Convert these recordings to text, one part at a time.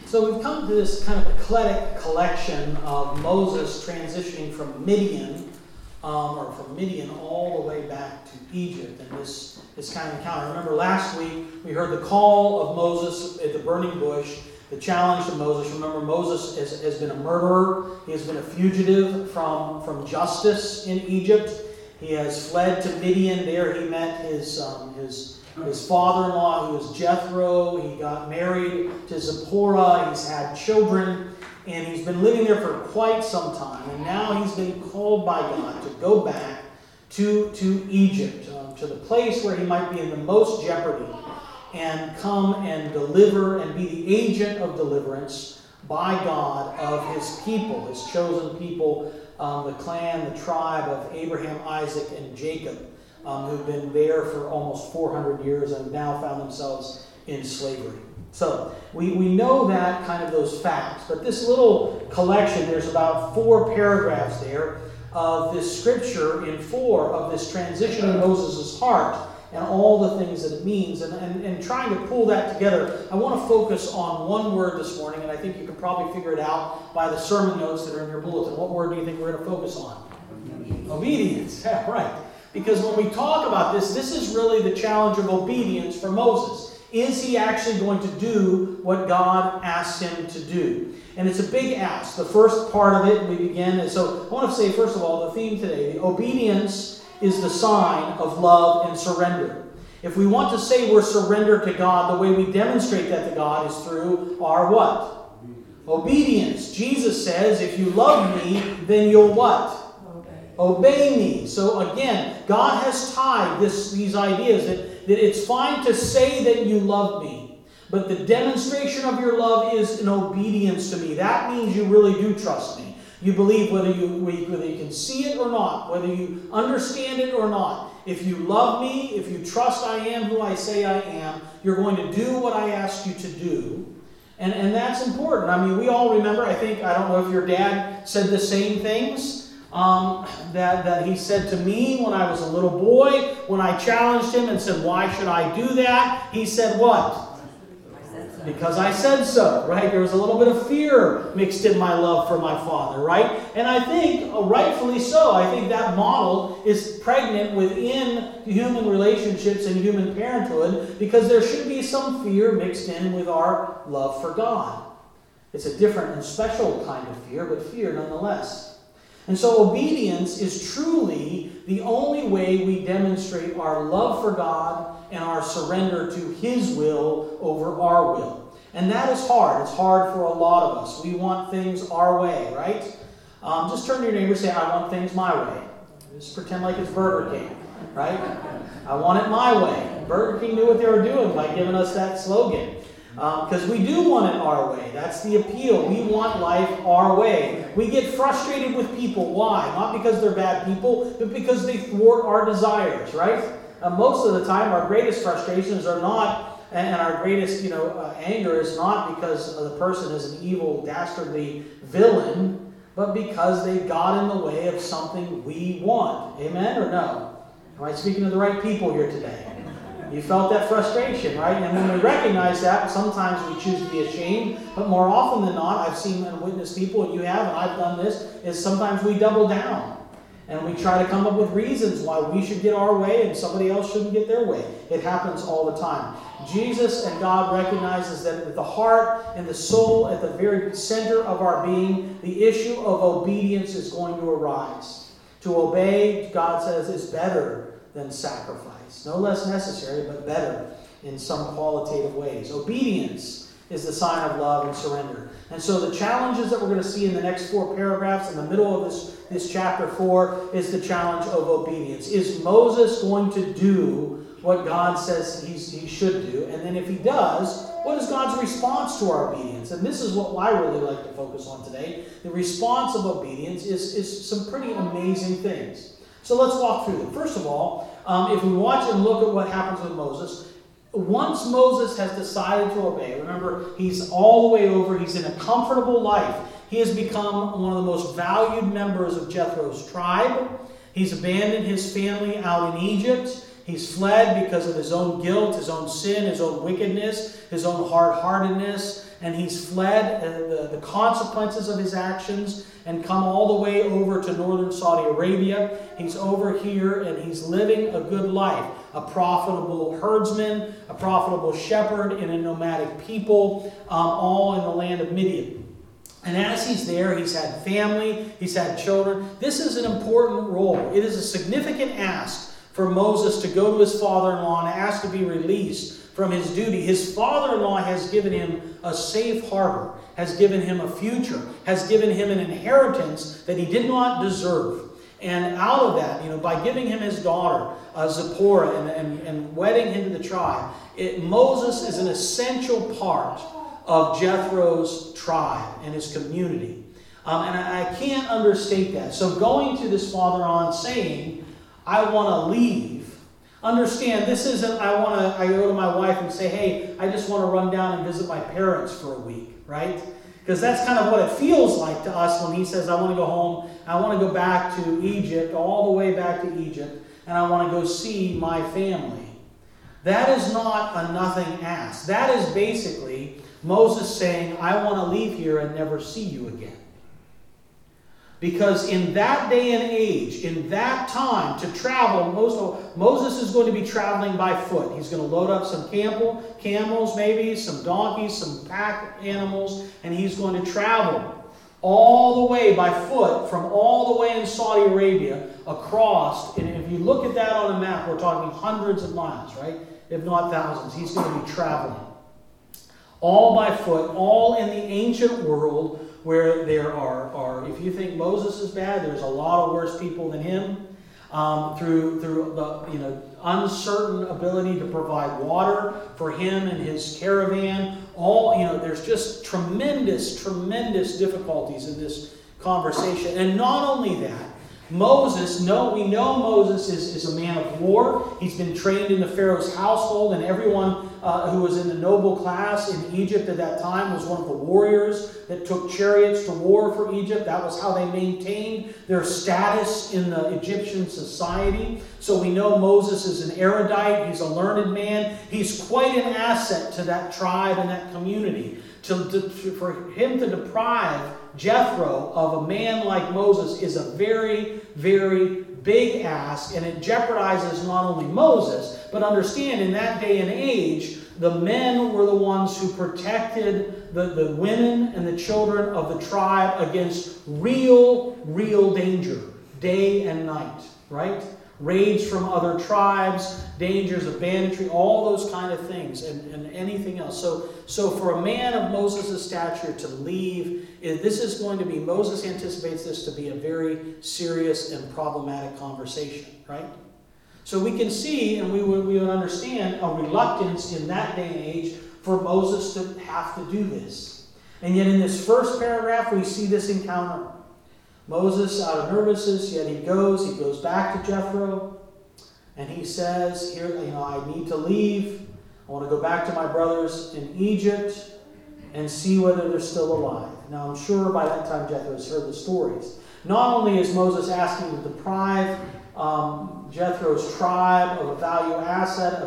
So we've come to this kind of eclectic collection of Moses transitioning from Midian, all the way back to Egypt, and this kind of encounter. Remember last week we heard the call of Moses at the burning bush, the challenge to Moses. Remember, Moses has been a murderer. He has been a fugitive from justice in Egypt. He has fled to Midian. There he met his father-in-law, who was Jethro. He got married to Zipporah. He's had children. And he's been living there for quite some time. And now he's been called by God to go back to Egypt, to the place where he might be in the most jeopardy, and come and deliver and be the agent of deliverance by God of his people, his chosen people, the clan, the tribe of Abraham, Isaac, and Jacob, who've been there for almost 400 years and now found themselves in slavery. So we know that kind of those facts, but this little collection, there's about 4 paragraphs there of this scripture in 4 of this transition in Moses' heart and all the things that it means. And trying to pull that together, I want to focus on one word this morning, and I think you can probably figure it out by the sermon notes that are in your bulletin. What word do you think we're going to focus on? Obedience. Yeah, right. Because when we talk about this is really the challenge of obedience for Moses. Is he actually going to do what God asks him to do? And it's a big ask. The first part of it, we begin. So I want to say, first of all, the theme today, the obedience is the sign of love and surrender. If we want to say we're surrendered to God, the way we demonstrate that to God is through our what? Obedience. Jesus says, if you love me, then you'll what? Obey me. So again, God has tied these ideas that it's fine to say that you love me, but the demonstration of your love is in obedience to me. That means you really do trust me. You believe whether you can see it or not, whether you understand it or not. If you love me, if you trust I am who I say I am, you're going to do what I asked you to do. And that's important. I mean, we all remember, I don't know if your dad said the same things that he said to me when I was a little boy, when I challenged him and said, why should I do that? He said what? Because I said so, right? There was a little bit of fear mixed in my love for my father, right? And I think, rightfully so, I think that model is pregnant within human relationships and human parenthood, because there should be some fear mixed in with our love for God. It's a different and special kind of fear, but fear nonetheless. And so obedience is truly the only way we demonstrate our love for God and our surrender to his will over our will. And that is hard. It's hard for a lot of us. We want things our way, right? Just turn to your neighbor and say, I want things my way. Just pretend like it's Burger King, right? I want it my way. Burger King knew what they were doing by giving us that slogan. Because we do want it our way. That's the appeal. We want life our way. We get frustrated with people. Why? Not because they're bad people, but because they thwart our desires, right? Most of the time, our greatest frustrations are not, and our greatest anger is not because the person is an evil, dastardly villain, but because they got in the way of something we want. Amen or no? Am I speaking to the right people here today? You felt that frustration, right? And when we recognize that, sometimes we choose to be ashamed, but more often than not, I've seen and witnessed people, and you have, and I've done this, is sometimes we double down. And we try to come up with reasons why we should get our way and somebody else shouldn't get their way. It happens all the time. Jesus and God recognizes that at the heart and the soul, at the very center of our being, the issue of obedience is going to arise. To obey, God says, is better than sacrifice. No less necessary, but better in some qualitative ways. Obedience is the sign of love and surrender. And so the challenges that we're going to see in the next 4 paragraphs, in the middle of this chapter 4, is the challenge of obedience. Is Moses going to do what God says he should do? And then if he does, what is God's response to our obedience? And this is what I really like to focus on today. The response of obedience is some pretty amazing things. So let's walk through them. First of all, if we watch and look at what happens with Moses, once Moses has decided to obey, remember, he's all the way over, he's in a comfortable life. He has become one of the most valued members of Jethro's tribe. He's abandoned his family out in Egypt. He's fled because of his own guilt, his own sin, his own wickedness, his own hard-heartedness. and he's fled the consequences of his actions and come all the way over to northern Saudi Arabia. He's over here and he's living a good life. A profitable herdsman, a profitable shepherd in a nomadic people, all in the land of Midian. And as he's there, he's had family, he's had children. This is an important role. It is a significant ask for Moses to go to his father-in-law and ask to be released from his duty. His father-in-law has given him a safe harbor, has given him a future, has given him an inheritance that he did not deserve. And out of that, by giving him his daughter, Zipporah, and wedding him to the tribe, Moses is an essential part of Jethro's tribe and his community. And I can't understate that. So going to this father-in-law and saying, I want to leave. Understand, this isn't, I go to my wife and say, hey, I just want to run down and visit my parents for a week, right? Because that's kind of what it feels like to us when he says, I want to go home, I want to go back to Egypt, all the way back to Egypt, and I want to go see my family. That is not a nothing ask. That is basically Moses saying, I want to leave here and never see you again. Because in that day and age, in that time, to travel, Moses is going to be traveling by foot. He's going to load up some camels maybe, some donkeys, some pack animals, and he's going to travel all the way by foot from all the way in Saudi Arabia across. And if you look at that on a map, we're talking hundreds of miles, right? If not thousands. He's going to be traveling. All by foot, all in the ancient world where there are, if you think Moses is bad, there's a lot of worse people than him. Through the uncertain ability to provide water for him and his caravan. There's just tremendous difficulties in this conversation. And not only that, we know Moses is a man of war. He's been trained in the Pharaoh's household, and everyone who was in the noble class in Egypt at that time was one of the warriors that took chariots to war for Egypt. That was how they maintained their status in the Egyptian society. So we know Moses is an erudite. He's a learned man. He's quite an asset to that tribe and that community. For him to deprive Jethro of a man like Moses is a very, very big ask, and it jeopardizes not only Moses, but understand, in that day and age, the men were the ones who protected the women and the children of the tribe against real danger, day and night, right? Raids from other tribes, dangers of banditry, all those kind of things, and anything else. So for a man of Moses' stature to leave, Moses anticipates this to be a very serious and problematic conversation, right? So we can see, and we would understand, a reluctance in that day and age for Moses to have to do this. And yet in this first paragraph, we see this encounter. Moses, out of nervousness, yet he goes back to Jethro, and he says, I need to leave. I want to go back to my brothers in Egypt and see whether they're still alive. Now, I'm sure by that time Jethro has heard the stories. Not only is Moses asking to deprive Jethro's tribe of a valuable asset, a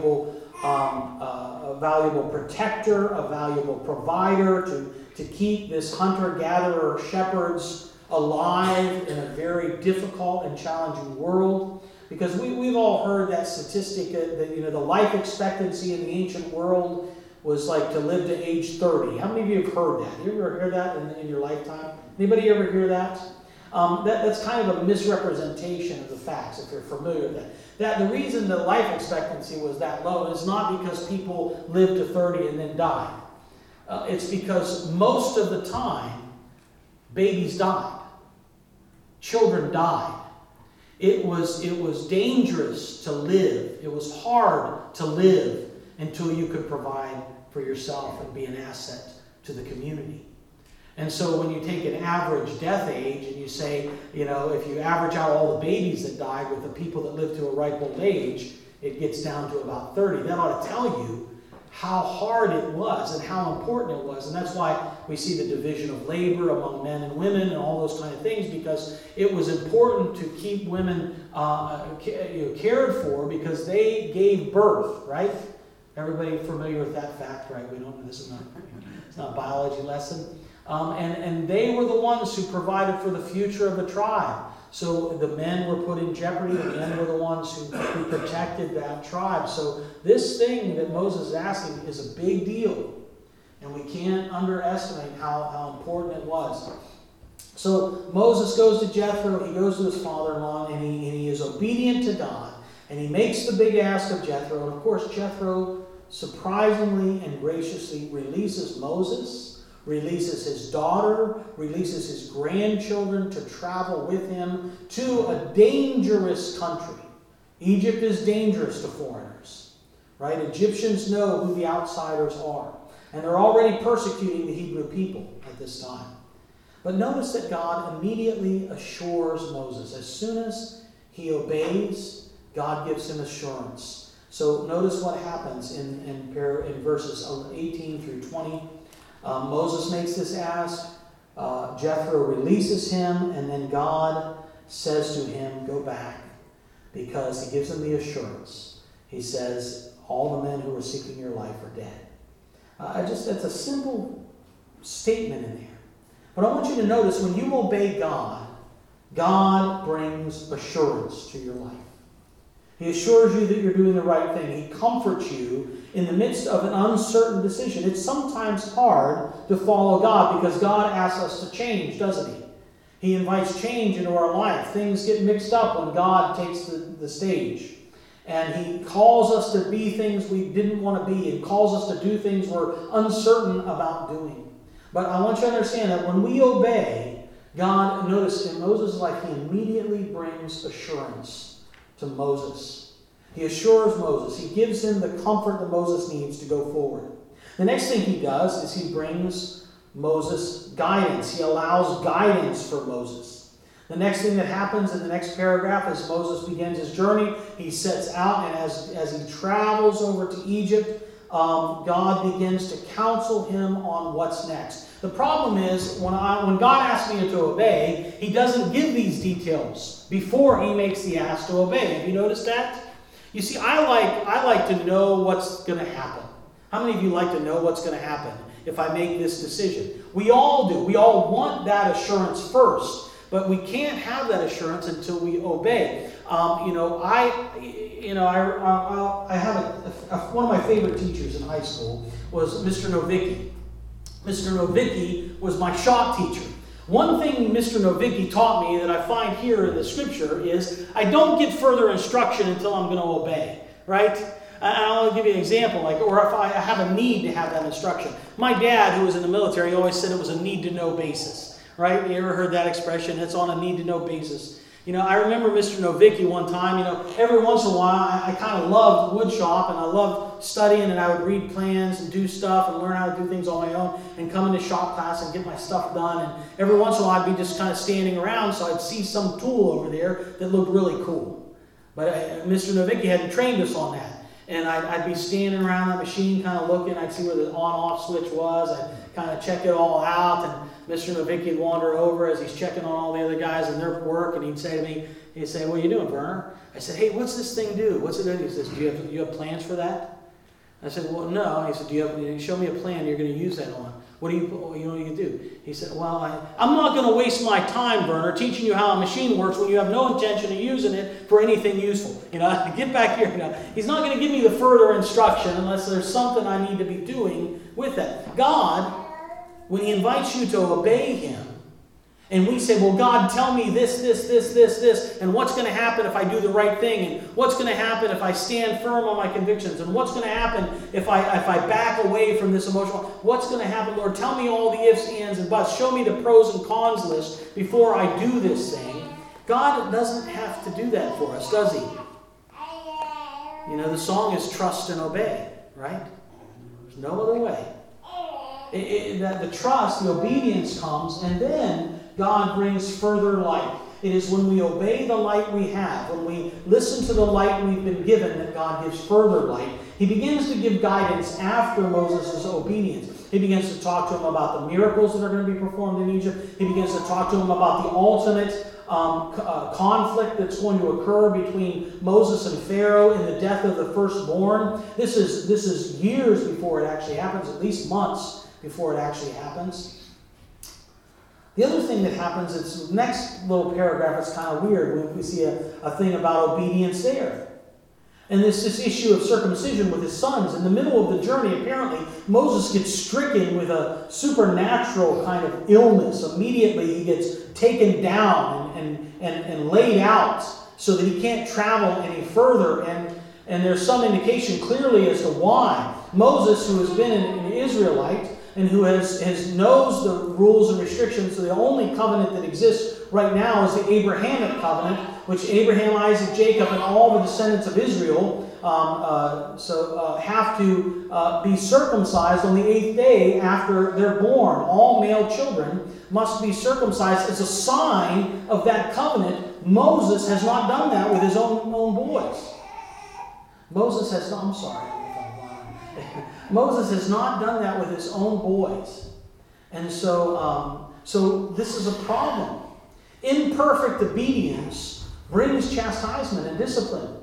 valuable protector, a valuable provider to keep this hunter-gatherer shepherds alive in a very difficult and challenging world. Because we've all heard that statistic that the life expectancy in the ancient world was like to live to age 30. How many of you have heard that? You ever heard that in your lifetime? Anybody ever hear that? That's kind of a misrepresentation of the facts, if you're familiar with that. The reason the life expectancy was that low is not because people lived to 30 and then died. It's because most of the time, babies died. Children died. It was dangerous to live. It was hard to live until you could provide for yourself and be an asset to the community. And so when you take an average death age and you say, if you average out all the babies that died with the people that lived to a ripe old age, it gets down to about 30. That ought to tell you how hard it was and how important it was. And that's why we see the division of labor among men and women and all those kind of things, because it was important to keep women cared for because they gave birth, right? Everybody familiar with that fact, right? This is not It's not a biology lesson. And they were the ones who provided for the future of the tribe. So the men were put in jeopardy. The men were the ones who protected that tribe. So this thing that Moses is asking is a big deal. And we can't underestimate how important it was. So Moses goes to Jethro. He goes to his father-in-law, and he is obedient to God. And he makes the big ask of Jethro. And of course, Jethro surprisingly and graciously releases Moses, releases his daughter, releases his grandchildren to travel with him to a dangerous country. Egypt is dangerous to foreigners, right? Egyptians know who the outsiders are. And they're already persecuting the Hebrew people at this time. But notice that God immediately assures Moses. As soon as he obeys, God gives him assurance. So notice what happens in verses 18 through 20. Moses makes this ask. Jethro releases him, and then God says to him, go back, because he gives him the assurance. He says, all the men who are seeking your life are dead. That's a simple statement in there. But I want you to notice, when you obey God, God brings assurance to your life. He assures you that you're doing the right thing. He comforts you in the midst of an uncertain decision. It's sometimes hard to follow God because God asks us to change, doesn't he? He invites change into our life. Things get mixed up when God takes the stage. And he calls us to be things we didn't want to be, and calls us to do things we're uncertain about doing. But I want you to understand that when we obey, God, notice in Moses' life, he immediately brings assurance to Moses. He assures Moses. He gives him the comfort that Moses needs to go forward. The next thing he does is he brings Moses guidance. He allows guidance for Moses. The next thing that happens in the next paragraph as Moses begins his journey, he sets out, and as he travels over to Egypt, God begins to counsel him on what's next. The problem is, when God asks me to obey, he doesn't give these details before he makes the ask to obey. Have you noticed that? You see, I like to know what's going to happen. How many of you like to know what's going to happen if I make this decision? We all do. We all want that assurance first, but we can't have that assurance until we obey. I have one of my favorite teachers in high school was Mr. Novicki. Mr. Novicki was my shop teacher. One thing Mr. Novicki taught me that I find here in the scripture is I don't get further instruction until I'm going to obey, right? I'll give you an example, or if I have a need to have that instruction. My dad, who was in the military, always said it was a need-to-know basis, right? You ever heard that expression? It's on a need-to-know basis. I remember Mr. Novicki one time, every once in a while, I kind of loved wood shop, and I loved studying, and I would read plans and do stuff and learn how to do things on my own and come into shop class and get my stuff done. And every once in a while, I'd be just kind of standing around, so I'd see some tool over there that looked really cool. But Mr. Novicki hadn't trained us on that. And I'd be standing around that machine kind of looking. I'd see where the on-off switch was. I'd kind of check it all out. And Mr. Novicki would wander over as he's checking on all the other guys and their work. And he'd say to me, what are you doing, Werner? I said, hey, what's this thing do? What's it do? He says, do you have plans for that? I said, well, no. He said, show me a plan you're going to use that on. What do you do? He said, well, I'm not going to waste my time, Werner, teaching you how a machine works when you have no intention of using it for anything useful. Get back here. He's not going to give me the further instruction unless there's something I need to be doing with that. God, when he invites you to obey him, and we say, well, God, tell me this, and what's going to happen if I do the right thing, and what's going to happen if I stand firm on my convictions, and what's going to happen if I back away from this emotional, what's going to happen, Lord? Tell me all the ifs, ands, and buts. Show me the pros and cons list before I do this thing. God doesn't have to do that for us, does he? The song is trust and obey, right? There's no other way. The trust, the obedience comes, and then God brings further light. It is when we obey the light we have, when we listen to the light we've been given, that God gives further light. He begins to give guidance after Moses' obedience. He begins to talk to him about the miracles that are going to be performed in Egypt. He begins to talk to him about the ultimate conflict that's going to occur between Moses and Pharaoh in the death of the firstborn. This is years before it actually happens, at least months before it actually happens. The other thing that happens, it's the next little paragraph, it's kind of weird. We see a thing about obedience there. And this issue of circumcision with his sons. In the middle of the journey, apparently, Moses gets stricken with a supernatural kind of illness. Immediately, he gets taken down and laid out so that he can't travel any further. And there's some indication clearly as to why. Moses, who has been an Israelite and who knows the rules and restrictions, so the only covenant that exists right now is the Abrahamic covenant, which Abraham, Isaac, Jacob, and all the descendants of Israel have to be circumcised on the 8th day after they're born. All male children must be circumcised as a sign of that covenant. Moses has not done that with his own boys. Moses has not done that with his own boys. And so this is a problem. Imperfect obedience brings chastisement and discipline.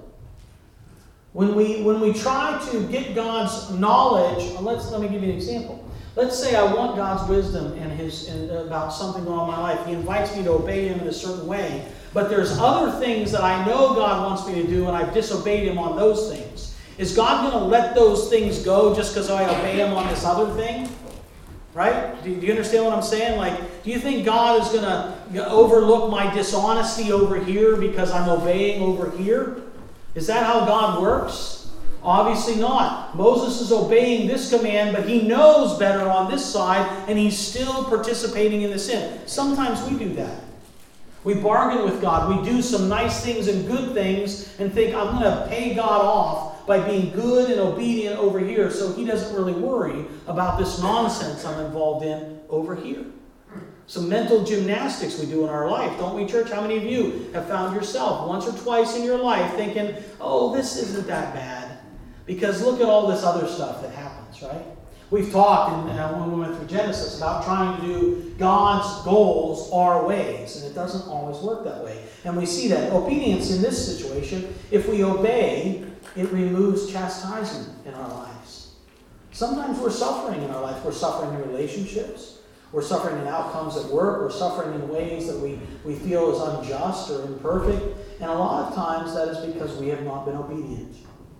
When we try to get God's knowledge, let me give you an example. Let's say I want God's wisdom about something going on in my life. He invites me to obey Him in a certain way. But there's other things that I know God wants me to do, and I've disobeyed Him on those things. Is God going to let those things go just because I obey Him on this other thing? Right? Do you understand what I'm saying? Like, do you think God is going to overlook my dishonesty over here because I'm obeying over here? Is that how God works? Obviously not. Moses is obeying this command, but he knows better on this side, and he's still participating in the sin. Sometimes we do that. We bargain with God. We do some nice things and good things and think, I'm going to pay God off by being good and obedient over here so He doesn't really worry about this nonsense I'm involved in over here. Some mental gymnastics we do in our life, don't we, church? How many of you have found yourself once or twice in your life thinking, oh, this isn't that bad, because look at all this other stuff that happens, right? We've talked when we went through Genesis about trying to do God's goals our ways, and it doesn't always work that way. And we see that obedience in this situation, if we obey, it removes chastisement in our lives. Sometimes we're suffering in our life. We're suffering in relationships. We're suffering in outcomes at work. We're suffering in ways that we feel is unjust or imperfect. And a lot of times that is because we have not been obedient.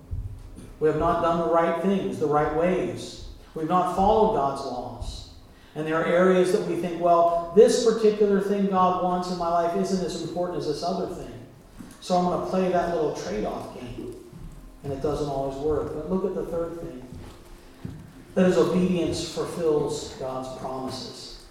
We have not done the right things, the right ways. We've not followed God's laws. And there are areas that we think, well, this particular thing God wants in my life isn't as important as this other thing. So I'm going to play that little trade-off game. And it doesn't always work. But look at the third thing. That is, obedience fulfills God's promises.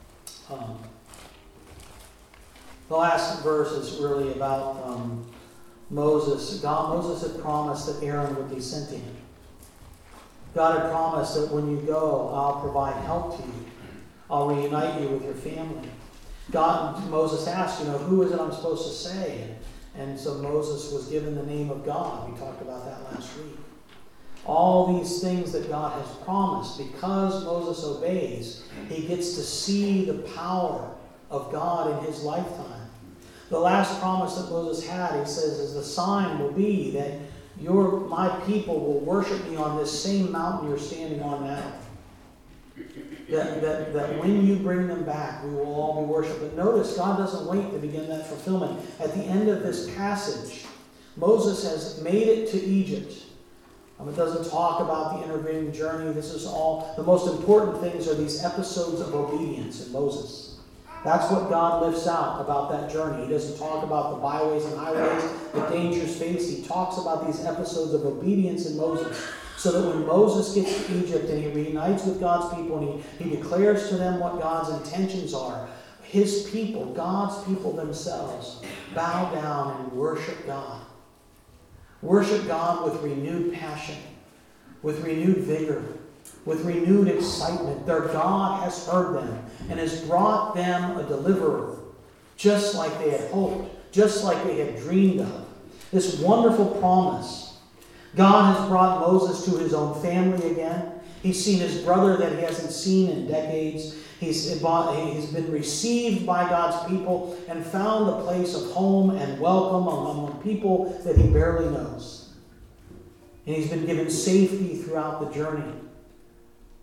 The last verse is really about Moses. Moses had promised that Aaron would be sent to him. God had promised that when you go, I'll provide help to you. I'll reunite you with your family. Moses asked, who is it I'm supposed to say? And so Moses was given the name of God. We talked about that last week. All these things that God has promised, because Moses obeys, he gets to see the power of God in his lifetime. The last promise that Moses had, he says, is the sign will be that my people will worship me on this same mountain you're standing on now. That when you bring them back, we will all be worshipped. But notice, God doesn't wait to begin that fulfillment. At the end of this passage, Moses has made it to Egypt. It doesn't talk about the intervening journey. This is all, the most important things are these episodes of obedience in Moses. That's what God lifts out about that journey. He doesn't talk about the byways and highways, the dangers faced. He talks about these episodes of obedience in Moses. So that when Moses gets to Egypt and he reunites with God's people and he declares to them what God's intentions are, his people, God's people themselves, bow down and worship God. Worship God with renewed passion, with renewed vigor, with renewed excitement. Their God has heard them and has brought them a deliverer, just like they had hoped, just like they had dreamed of. This wonderful promise. God has brought Moses to his own family again. He's seen his brother that he hasn't seen in decades. He's been received by God's people and found a place of home and welcome among people that he barely knows. And he's been given safety throughout the journey.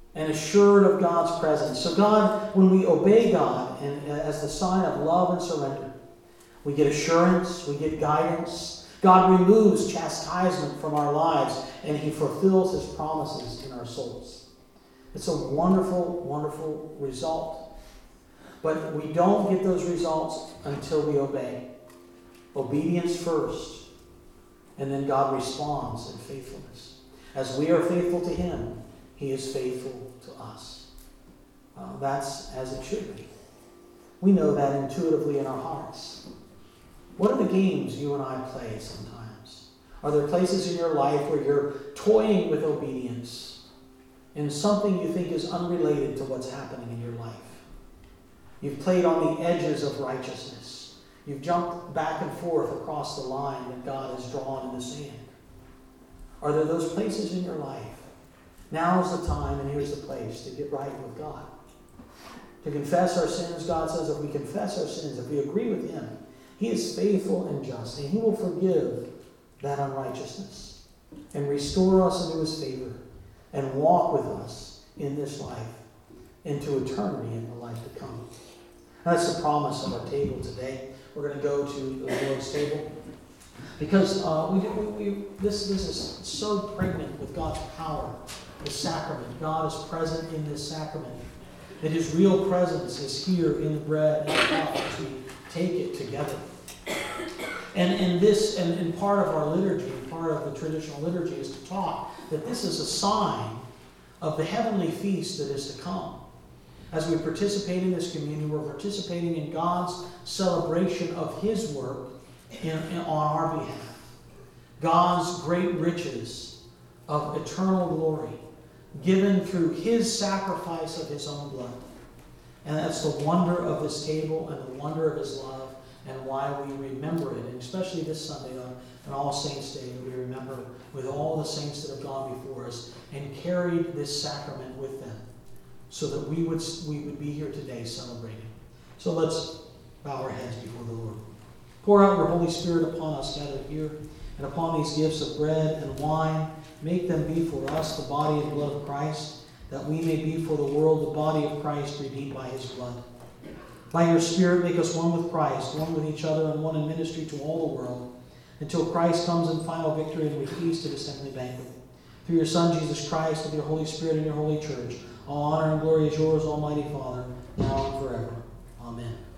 and assured of God's presence. So God, when we obey God and as the sign of love and surrender, we get assurance, we get guidance. God removes chastisement from our lives, and He fulfills His promises in our souls. It's a wonderful, wonderful result. But we don't get those results until we obey. Obedience first, and then God responds in faithfulness. As we are faithful to Him, He is faithful to us. That's as it should be. We know that intuitively in our hearts. What are the games you and I play sometimes? Are there places in your life where you're toying with obedience in something you think is unrelated to what's happening in your life? You've played on the edges of righteousness. You've jumped back and forth across the line that God has drawn in the sand. Are there those places in your life? Now's the time and here's the place to get right with God. To confess our sins. God says if we confess our sins, if we agree with Him, He is faithful and just, and He will forgive that unrighteousness and restore us into His favor and walk with us in this life into eternity and the life to come. That's the promise of our table today. We're going to go to the Lord's table because this is so pregnant with God's power, the sacrament. God is present in this sacrament. That His real presence is here in the bread and the cup as we take it together. And part of our liturgy, part of the traditional liturgy is to talk that this is a sign of the heavenly feast that is to come. As we participate in this communion, we're participating in God's celebration of His work on our behalf. God's great riches of eternal glory given through His sacrifice of His own blood. And that's the wonder of this table and the wonder of His love and why we remember it. And especially this Sunday on All Saints' Day, we remember with all the saints that have gone before us and carried this sacrament with them so that we would be here today celebrating. So let's bow our heads before the Lord. Pour out your Holy Spirit upon us gathered here and upon these gifts of bread and wine. Make them be for us the body and blood of Christ, that we may be for the world the body of Christ redeemed by His blood. By your Spirit, make us one with Christ, one with each other, and one in ministry to all the world, until Christ comes in final victory and we feast at His heavenly banquet. Through your Son, Jesus Christ, with your Holy Spirit and your holy church, all honor and glory is yours, Almighty Father, now and forever. Amen.